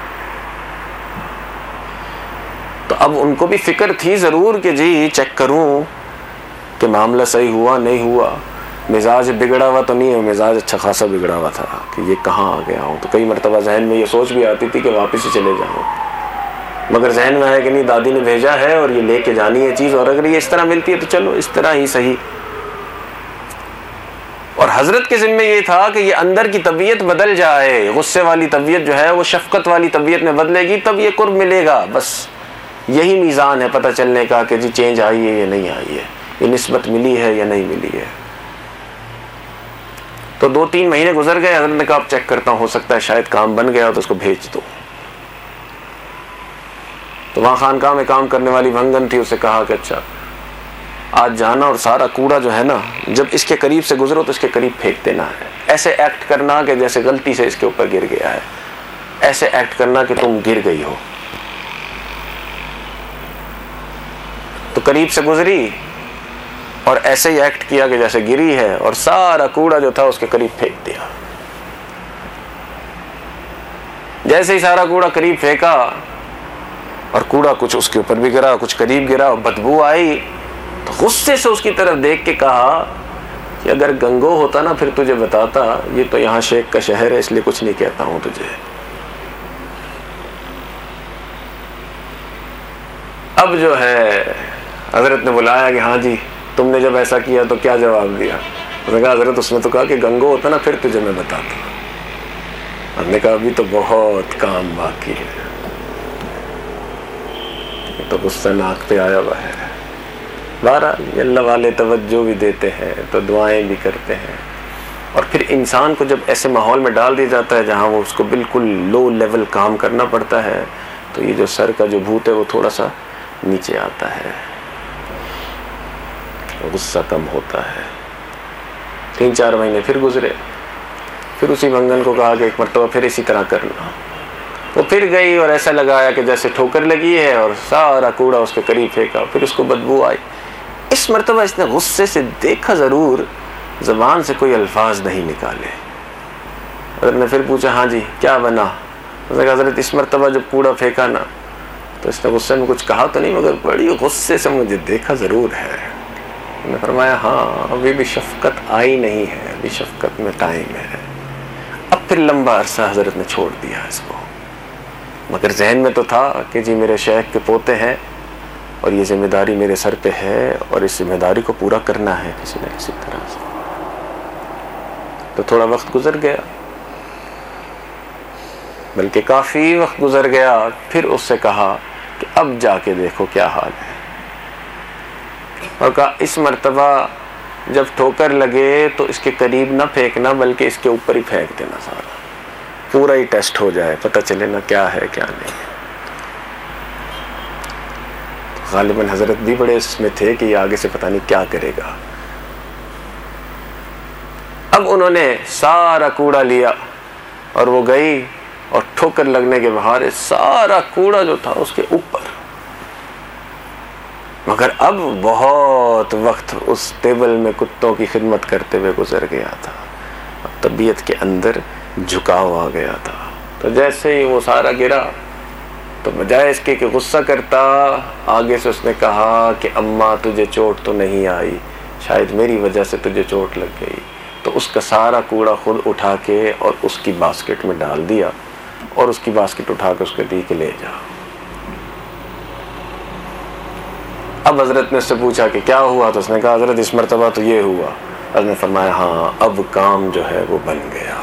تو اب ان کو بھی فکر تھی ضرور کہ جی چیک کروں کہ معاملہ صحیح ہوا نہیں ہوا، مزاج بگڑا ہوا تو نہیں ہے، مزاج اچھا خاصا بگڑا ہوا تھا کہ یہ کہاں آ گیا ہوں۔ تو کئی مرتبہ ذہن میں یہ سوچ بھی آتی تھی کہ واپس ہی چلے جاؤں، مگر ذہن میں ہے کہ نہیں دادی نے بھیجا ہے اور یہ لے کے جانی ہے چیز، اور اگر یہ اس طرح ملتی ہے تو چلو اس طرح ہی صحیح۔ اور حضرت کے ذمہ یہ تھا کہ یہ اندر کی طبیعت بدل جائے، غصے والی طبیعت جو ہے وہ شفقت والی طبیعت میں بدلے گی، تب یہ قرب ملے گا۔ بس یہی میزان ہے پتہ چلنے کا کہ جی چینج آئی ہے یا نہیں آئی ہے، یہ نسبت ملی ہے یا نہیں ملی ہے۔ تو دو تین مہینے گزر گئے، حضرت نے کہا اب چیک کرتا ہوں، ہو سکتا ہے شاید کام بن گیا تو اس کو بھیج دو۔ تو وہاں خانقاہ میں کام کرنے والی بھنگن تھی، اسے کہا کہ اچھا آج جانا اور سارا کوڑا جو ہے نا جب اس کے قریب سے گزرو تو اس کے قریب پھینک دینا ہے، ایسے ایکٹ کرنا کہ جیسے غلطی سے اس کے اوپر گر گیا ہے، ایسے ایکٹ کرنا کہ تم گر گئی ہو۔ تو قریب سے گزری اور ایسے ہی ایکٹ کیا کہ جیسے گری ہے، اور سارا کوڑا جو تھا اس کے قریب پھینک دیا۔ جیسے ہی سارا کوڑا قریب پھینکا اور کوڑا کچھ اس کے اوپر بھی گرا، کچھ قریب گرا، اور بدبو آئی، تو غصے سے اس کی طرف دیکھ کے کہا کہ اگر گنگو ہوتا نا پھر تجھے بتاتا، یہ تو یہاں شیخ کا شہر ہے اس لیے کچھ نہیں کہتا ہوں تجھے۔ اب جو ہے حضرت نے بلایا کہ ہاں جی تم نے جب ایسا کیا تو کیا جواب دیا؟ اس نے کہا حضرت اس نے تو کہا کہ گنگو ہوتا نا پھر تجھے میں بتاتا۔ ہم نے کہا ابھی تو بہت کام باقی ہے، تو غصہ ناک پہ آیا ہوا ہے۔ بہرحال اللہ والے توجہ بھی دیتے ہیں تو دعائیں بھی کرتے ہیں، اور پھر انسان کو جب ایسے ماحول میں ڈال دیا جاتا ہے جہاں وہ اس کو بالکل لو لیول کام کرنا پڑتا ہے تو یہ جو سر کا جو بھوت ہے وہ تھوڑا سا نیچے آتا ہے۔ غصہ کم ہوتا ہے۔ تین چار مہینے پھر گزرے، پھر اسی منگن کو کہا کہ ایک مرتبہ پھر اسی طرح کرنا۔ وہ پھر گئی اور ایسا لگایا کہ جیسے ٹھوکر لگی ہے، اور سارا کوڑا اس کے قریب پھینکا، پھر اس کو بدبو آئی۔ اس مرتبہ اس نے غصے سے دیکھا ضرور، زبان سے کوئی الفاظ نہیں نکالے۔ حضرت نے پھر پوچھا ہاں جی کیا بنا؟ اس نے کہا حضرت اس مرتبہ جب کوڑا پھینکا نا تو اس نے غصے میں کچھ کہا تو نہیں، مگر بڑی غصے سے مجھے دیکھا ضرور ہے۔ نے فرمایا ہاں ابھی بھی شفقت آئی نہیں ہے، ابھی شفقت میں ٹائم ہے۔ اب پھر لمبا عرصہ حضرت نے چھوڑ دیا اس کو، مگر ذہن میں تو تھا کہ جی میرے شیخ کے پوتے ہیں اور یہ ذمہ داری میرے سر پہ ہے، اور اس ذمہ داری کو پورا کرنا ہے کسی نہ کسی طرح سے۔ تو تھوڑا وقت گزر گیا، بلکہ کافی وقت گزر گیا، پھر اس سے کہا کہ اب جا کے دیکھو کیا حال ہے، اور کہا اس مرتبہ جب ٹھوکر لگے تو اس کے قریب نہ پھینکنا بلکہ اس کے اوپر ہی پھینک دینا، سارا پورا ہی ٹیسٹ ہو جائے، پتہ چلے نا کیا ہے کیا نہیں۔ غالباً حضرت بھی بڑے اس میں تھے کہ یہ آگے سے پتہ نہیں کیا کرے گا۔ اب انہوں نے سارا کوڑا لیا اور وہ گئی، اور ٹھوکر لگنے کے بہارے سارا کوڑا جو تھا اس کے اوپر۔ مگر اب بہت وقت اس ٹیبل میں کتوں کی خدمت کرتے ہوئے گزر گیا تھا، اب طبیعت کے اندر جھکاؤ آ گیا تھا۔ تو جیسے ہی وہ سارا گرا تو بجائے اس کے کہ غصہ کرتا، آگے سے اس نے کہا کہ اماں تجھے چوٹ تو نہیں آئی، شاید میری وجہ سے تجھے چوٹ لگ گئی۔ تو اس کا سارا کوڑا خود اٹھا کے اور اس کی باسکٹ میں ڈال دیا، اور اس کی باسکٹ اٹھا کے اس کو دی کہ لے جا۔ اب حضرت نے اس سے پوچھا کہ کیا ہوا؟ تو اس نے کہا حضرت اس مرتبہ تو یہ ہوا۔ حضرت نے فرمایا ہاں اب کام جو ہے وہ بن گیا۔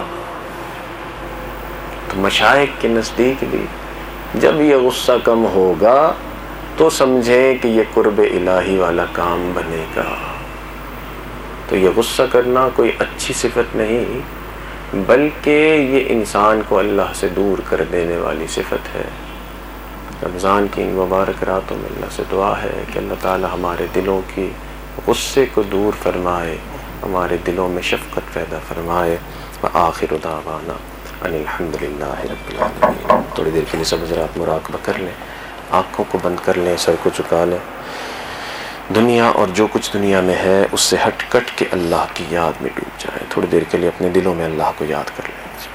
تو مشائخ کے نزدیک بھی جب یہ غصہ کم ہوگا تو سمجھیں کہ یہ قرب الہی والا کام بنے گا۔ تو یہ غصہ کرنا کوئی اچھی صفت نہیں، بلکہ یہ انسان کو اللہ سے دور کر دینے والی صفت ہے۔ رمضان کی ان مبارک راتوں میں اللہ سے دعا ہے کہ اللہ تعالی ہمارے دلوں کی غصے کو دور فرمائے، ہمارے دلوں میں شفقت پیدا فرمائے۔ وآخر دعوانا ان الحمدللہ رب العالمین۔ تھوڑی دیر کے لیے سب حضرات مراقبہ کر لیں، آنکھوں کو بند کر لیں، سر کو جھکا لیں، دنیا اور جو کچھ دنیا میں ہے اس سے ہٹ کٹ کے اللہ کی یاد میں ڈوب جائیں۔ تھوڑی دیر کے لیے اپنے دلوں میں اللہ کو یاد کر لیں۔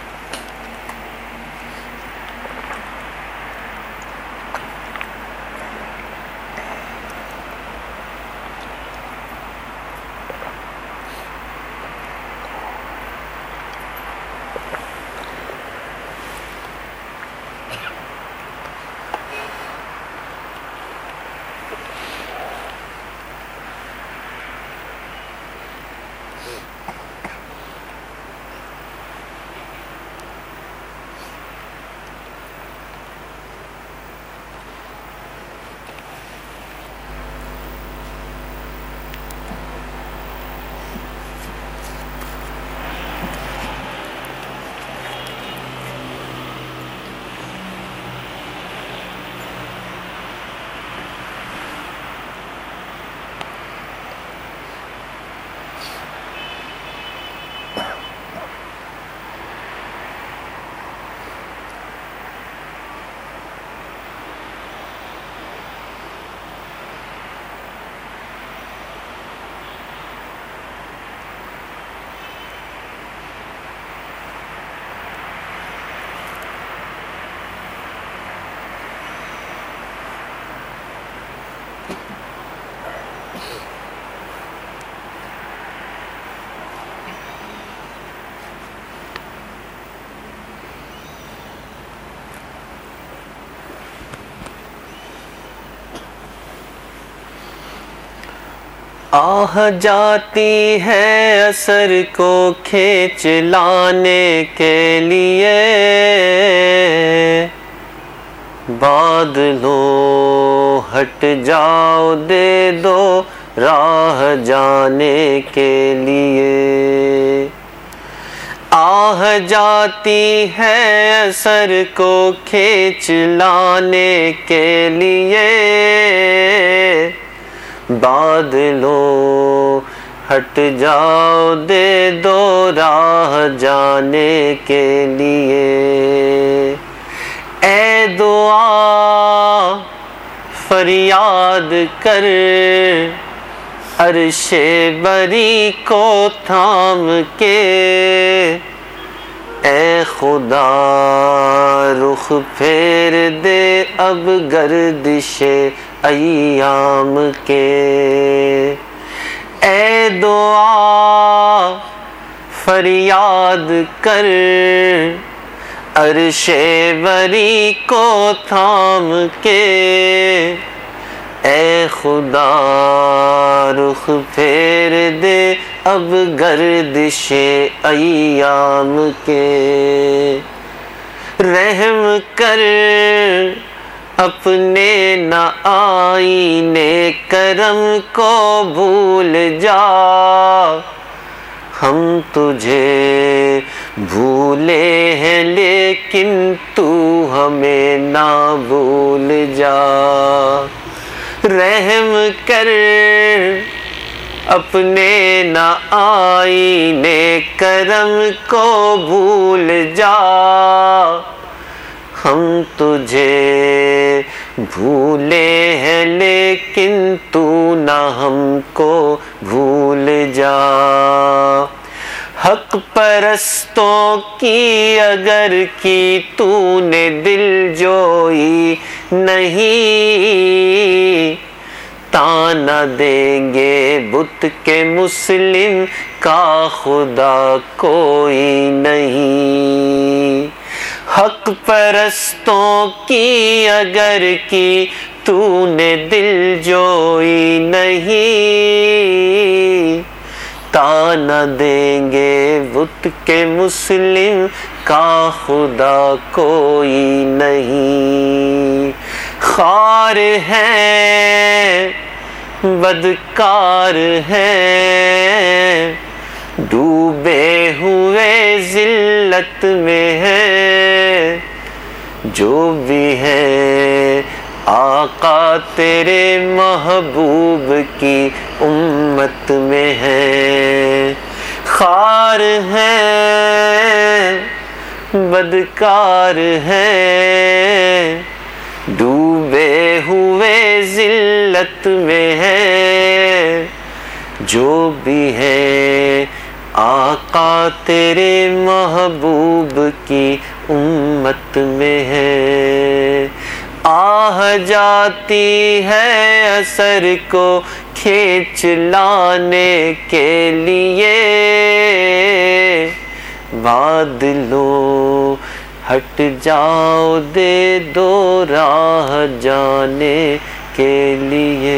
آہ جاتی ہے اثر کو کھینچ لانے کے لیے، بادلوں ہٹ جاؤ دے دو راہ جانے کے لیے۔ آہ جاتی ہے اثر کو کھینچ لانے کے لیے، بادلوں ہٹ جاؤ دے دو راہ جانے کے لیے، اے دعا فریاد کر عرش بری کو تھام کے، اے خدا رخ پھیر دے اب گردش ایام کے، اے دعا فریاد کر عرش بری کو تھام کے، اے خدا رخ پھیر دے اب گردش ایام کے، رحم کر اپنے نہ آئینے کرم کو بھول جا، ہم تجھے بھولے ہیں لیکن تو ہمیں نہ بھول جا، رحم کر اپنے نہ آئینے کرم کو بھول جا، ہم تجھے بھولے ہیں لیکن تو نہ ہم کو بھول جا، حق پرستوں کی اگر کی تو نے دل جوئی نہیں، تانا دیں گے بت کے مسلم کا خدا کوئی نہیں، حق پرستوں کی اگر کی تو نے دل جوئی نہیں، تانا دیں گے بت کے مسلم کا خدا کوئی نہیں، خوار ہیں بدکار ہیں ڈوبے ہوئے ذلت میں ہیں، جو بھی ہے آقا تیرے محبوب کی امت میں ہے، خوار ہیں بدکار ہیں ڈوبے ہوئے ذلت میں ہے، جو بھی ہے آقا تیرے محبوب کی امت میں ہے، آہ جاتی ہے اثر کو کھینچ لانے کے لیے، بادلوں ہٹ جاؤ دے دو راہ جانے کے لیے۔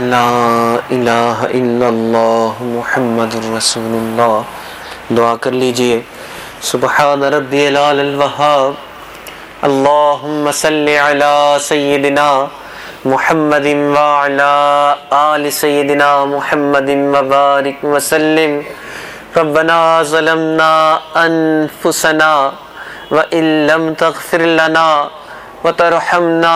لا الہ الا اللہ محمد رسول اللہ۔ دعا کر لیجئے۔ سبحان ربی العلی الوہاب، اللہم صلی علی سیدنا محمد وعلی آل سیدنا محمد وبارک وسلم۔ ربنا ظلمنا انفسنا وان لم تغفر لنا وترحمنا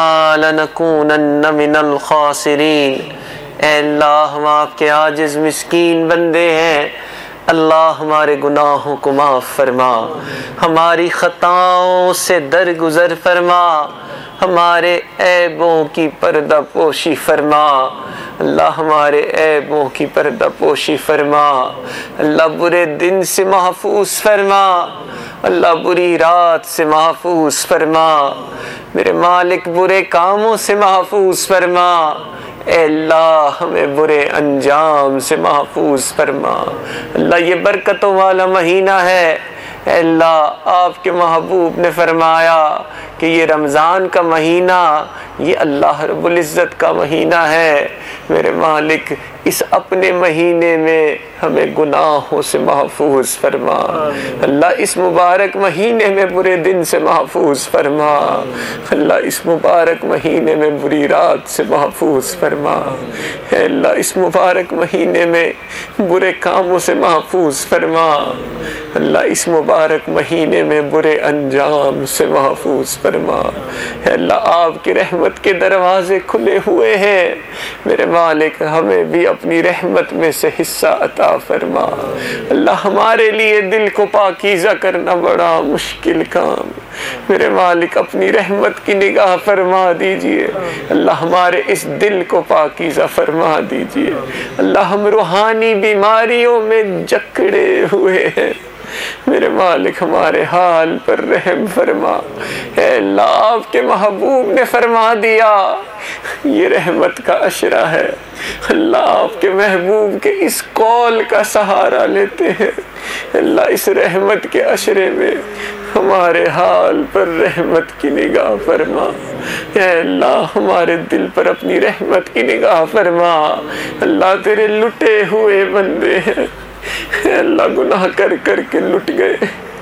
لنکونن من الخاسرین۔ اے اللہ، ہم آپ کے عاجز مسکین بندے ہیں، اللہ ہمارے گناہوں کو معاف فرما، ہماری خطاؤں سے درگزر فرما، ہمارے عیبوں کی پردہ پوشی فرما، اللہ ہمارے عیبوں کی پردہ پوشی فرما، اللہ برے دن سے محفوظ فرما، اللہ بری رات سے محفوظ فرما، میرے مالک برے کاموں سے محفوظ فرما، اے اللہ ہمیں برے انجام سے محفوظ فرما۔ اللہ یہ برکتوں والا مہینہ ہے، اے اللہ آپ کے محبوب نے فرمایا کہ یہ رمضان کا مہینہ یہ اللہ رب العزت کا مہینہ ہے۔ میرے مالک اس اپنے مہینے میں ہمیں گناہوں سے محفوظ فرما، اللہ اس مبارک مہینے میں برے دن سے محفوظ فرما، اللہ اس مبارک مہینے میں بری رات سے محفوظ فرما، اے اللہ اس مبارک مہینے میں برے کاموں سے محفوظ فرما، اللہ اس مبارک مہینے میں برے انجام سے محفوظ فرما، اے اللہ آپ کی رحمت کے دروازے کھلے ہوئے ہیں، میرے مالک ہمیں بھی اپنی رحمت میں سے حصہ عطا فرما۔ اللہ ہمارے لیے دل کو پاکیزہ کرنا بڑا مشکل کام، میرے مالک اپنی رحمت کی نگاہ فرما دیجئے، اللہ ہمارے اس دل کو پاکیزہ فرما دیجئے، اللہ ہم روحانی بیماریوں میں جکڑے ہوئے ہیں، میرے مالک ہمارے حال پر رحم فرما، اے اللہ آپ کے محبوب نے فرما دیا یہ رحمت کا عشرہ ہے، اللہ آپ کے محبوب کے اس قول کا سہارا لیتے ہیں، اللہ اس رحمت کے عشرے میں ہمارے حال پر رحمت کی نگاہ فرما، اے اللہ ہمارے دل پر اپنی رحمت کی نگاہ فرما، اللہ تیرے لٹے ہوئے بندے ہیں، اے اللہ گناہ کر کر کے لٹ گئے،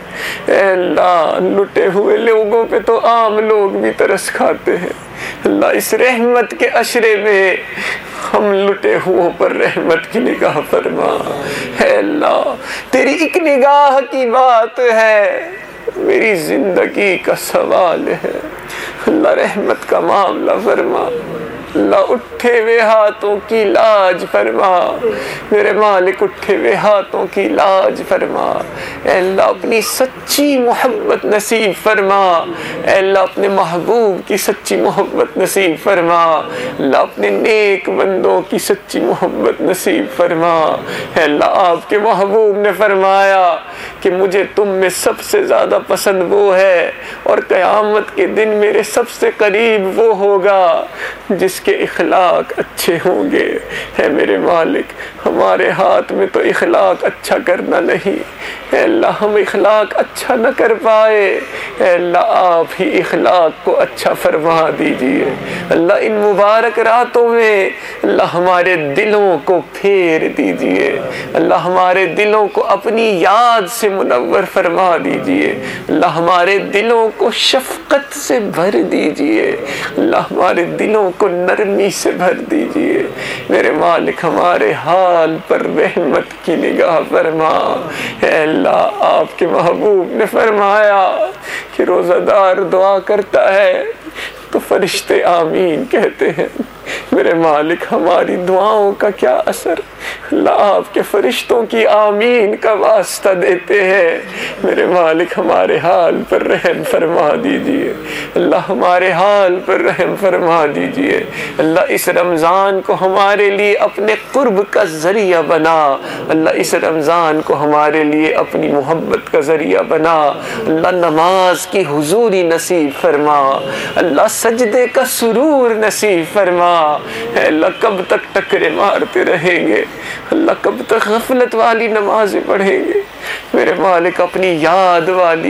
اے اللہ لٹے ہوئے لوگوں پہ تو عام لوگ بھی ترس کھاتے ہیں، اللہ اس رحمت کے عشرے میں ہم لٹے ہوئوں پر رحمت کی نگاہ فرما، اے اللہ تیری ایک نگاہ کی بات ہے، میری زندگی کا سوال ہے، اللہ رحمت کا معاملہ فرما، اللہ اٹھے ہوئے ہاتھوں کی لاج فرما، میرے مالک اٹھے ہوئے ہاتھوں کی لاج فرما، اے اللہ اپنی سچی محبت نصیب فرما، اے اللہ اپنے محبوب کی سچی محبت نصیب فرما، اللہ اپنے نیک بندوں کی سچی محبت نصیب فرما، اے اللہ آپ کے محبوب نے فرمایا کہ مجھے تم میں سب سے زیادہ پسند وہ ہے اور قیامت کے دن میرے سب سے قریب وہ ہوگا جس کے اخلاق اچھے ہوں گے۔ اے میرے مالک ہمارے ہاتھ میں تو اخلاق اچھا کرنا نہیں، اے اللہ ہم اخلاق اچھا نہ کر پائے، اے اللہ آپ ہی اخلاق کو اچھا فرما دیجئے، اللہ ان مبارک راتوں میں اللہ ہمارے دلوں کو پھیر دیجئے، اللہ ہمارے دلوں کو اپنی یاد سے منور فرما دیجئے، اللہ ہمارے دلوں کو شفقت سے بھر دیجئے، اللہ ہمارے دلوں کو نرمی سے بھر دیجئے، میرے مالک ہمارے حال پر رحمت کی نگاہ فرما، اے اللہ آپ کے محبوب نے فرمایا کہ روزہ دار دعا کرتا ہے تو فرشتے آمین کہتے ہیں، میرے مالک ہماری دعاؤں کا کیا اثر، اللہ آپ کے فرشتوں کی آمین کا واسطہ دیتے ہیں، میرے مالک ہمارے حال پر رحم فرما دیجئے، اللہ ہمارے حال پر رحم فرما دیجئے، اللہ اس رمضان کو ہمارے لیے اپنے قرب کا ذریعہ بنا، اللہ اس رمضان کو ہمارے لیے اپنی محبت کا ذریعہ بنا، اللہ نماز کی حضوری نصیب فرما، اللہ سجدے کا سرور نصیب فرما، اے اللہ کب تک ٹکرے مارتے رہیں گے، اللہ کب تک غفلت والی نمازیں پڑھیں گے، میرے مالک اپنی یاد والی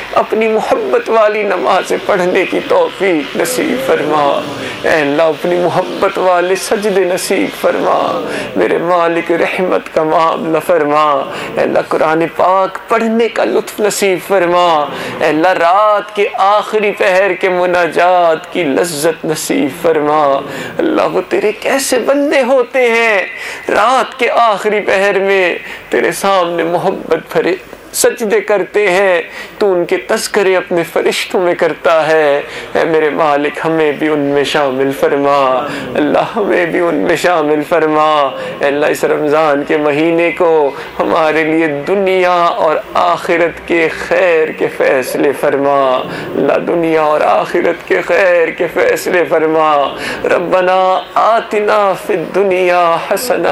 اپنی محبت والی نمازیں پڑھنے کی توفیق نصیب فرما، اے اللہ اپنی محبت والے سجدے نصیب فرما، میرے مالک رحمت کا معاملہ فرما، اے اللہ قرآن پاک پڑھنے کا لطف نصیب فرما، اے اللہ رات کے آخری پہر کے مناجات کی لذت نصیب فرما۔ اللہ وہ تیرے کیسے بندے ہوتے ہیں رات کے آخری پہر میں تیرے سامنے محبت بھرے سجدے کرتے ہیں، تو ان کے تذکرے اپنے فرشتوں میں کرتا ہے، اے میرے مالک ہمیں بھی ان میں شامل فرما، اللہ ہمیں بھی ان میں شامل فرما۔ اے اللہ اس رمضان کے مہینے کو ہمارے لیے دنیا اور آخرت کے خیر کے فیصلے فرما، اللہ دنیا اور آخرت کے خیر کے فیصلے فرما۔ ربنا آتنا فی الدنیا حسنہ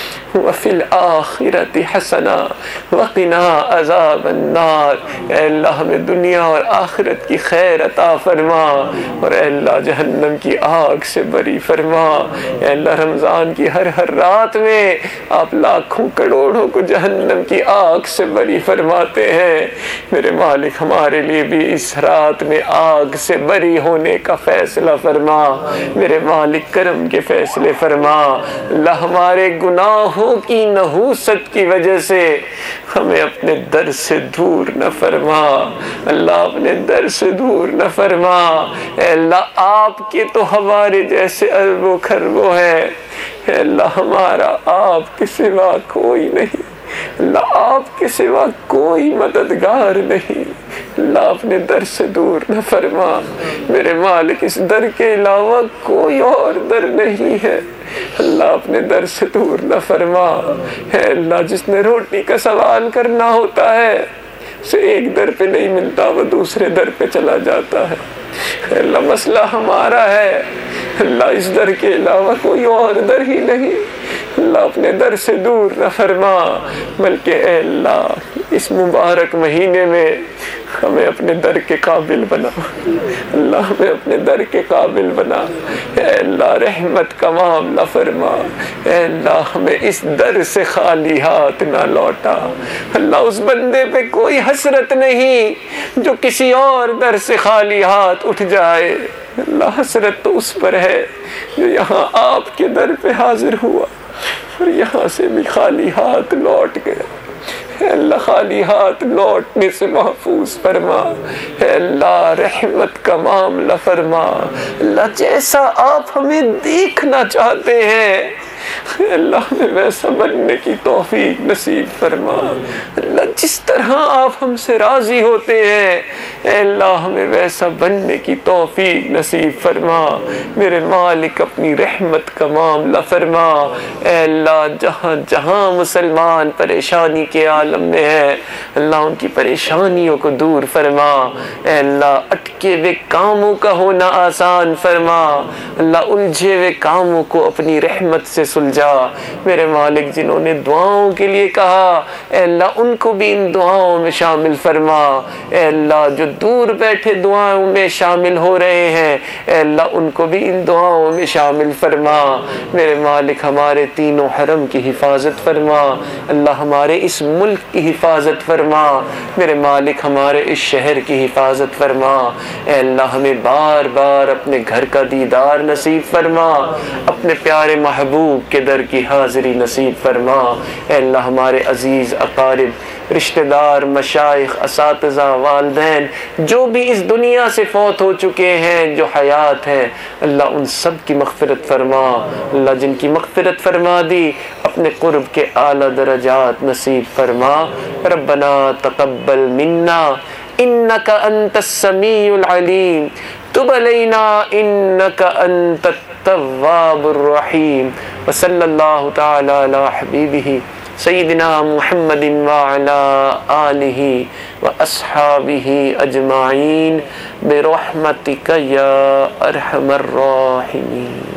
وفی الآخرۃ حسنہ وقنا عذاب النار۔ اے اللہ ہمیں دنیا اور آخرت کی خیر عطا فرما، اور اے اللہ جہنم کی آگ سے بری فرما۔ اے اللہ رمضان کی ہر ہر رات میں آپ لاکھوں کروڑوں کو جہنم کی آگ سے بری فرماتے ہیں، میرے مالک ہمارے لیے بھی اس رات میں آگ سے بری ہونے کا فیصلہ فرما، میرے مالک کرم کے فیصلے فرما۔ اللہ ہمارے گناہوں کی نحوست کی وجہ سے ہمیں اپنے در سے دور نہ فرما، اللہ اپنے در سے دور نہ فرما۔ اے اللہ آپ کے تو ہمارے جیسے اربوں خربوں ہیں، اے اللہ ہمارا آپ کے سوا کوئی نہیں، اللہ آپ کے سوا کوئی مددگار نہیں، اللہ اپنے در سے دور نہ فرما، میرے مالک اس در کے علاوہ کوئی اور در نہیں ہے، اللہ اپنے در سے دور نہ فرما۔ اے اللہ جس نے روٹی کا سوال کرنا ہوتا ہے اسے ایک در پہ نہیں ملتا، وہ دوسرے در پہ چلا جاتا ہے، اے اللہ مسئلہ ہمارا ہے، اللہ اس در کے علاوہ کوئی اور در ہی نہیں، اللہ اپنے در سے دور نہ فرما، بلکہ اے اللہ اس مبارک مہینے میں ہمیں اپنے در کے قابل بنا، اللہ ہمیں اپنے در کے قابل بنا، اے اللہ رحمت کا معاملہ فرما، اے اللہ ہمیں اس در سے خالی ہاتھ نہ لوٹا، اللہ اس بندے پہ کوئی حسرت نہیں جو کسی اور در سے خالی ہاتھ اٹھ جائے، اللہ حسرت تو اس پر ہے جو یہاں آپ کے در پہ حاضر ہوا اور یہاں سے بھی خالی ہاتھ لوٹ گیا، اے اللہ خالی ہاتھ لوٹنے سے محفوظ فرما، اے اللہ رحمت کا معاملہ فرما، اللہ جیسا آپ ہمیں دیکھنا چاہتے ہیں اے اللہ ہمیں ویسا بننے کی توفیق نصیب فرما، اللہ جس طرح آپ ہم سے راضی ہوتے ہیں اے اللہ ہمیں ویسا بننے کی توفیق نصیب فرما، میرے مالک اپنی رحمت کا معاملہ فرما، اے اللہ جہاں جہاں مسلمان پریشانی کے عالم میں ہے اللہ ان کی پریشانیوں کو دور فرما، اے اللہ اٹکے ہوئے کاموں کا ہونا آسان فرما، اللہ الجھے ہوئے کاموں کو اپنی رحمت سے سلجھا، میرے مالک جنہوں نے دعاؤں کے لیے کہا اے اللہ ان کو بھی ان دعاؤں میں شامل فرما، اے اللہ جو دور بیٹھے دعاؤں میں شامل ہو رہے ہیں اے اللہ ان کو بھی ان دعاؤں میں شامل فرما، میرے مالک ہمارے تینوں حرم کی حفاظت فرما، اللہ ہمارے اس ملک کی حفاظت فرما، میرے مالک ہمارے اس شہر کی حفاظت فرما، اے اللہ ہمیں بار بار اپنے گھر کا دیدار نصیب فرما، اپنے پیارے محبوب کے در کی حاضری نصیب فرما، اے اللہ ہمارے عزیز اقارب رشتہ دار مشائخ اساتذہ والدین جو بھی اس دنیا سے فوت ہو چکے ہیں جو حیات ہیں اللہ ان سب کی مغفرت فرما، اللہ جن کی مغفرت فرما دی اپنے قرب کے اعلیٰ درجات نصیب فرما، ربنا تقبل منا انک انت السمیع العلیم تب علینا انک انت التواب الرحیم، وصلی اللہ تعالی علی حبیبہ سیدنا محمد وعلى آلہ واصحابہ اجمعین برحمتک یا ارحم الراحمین۔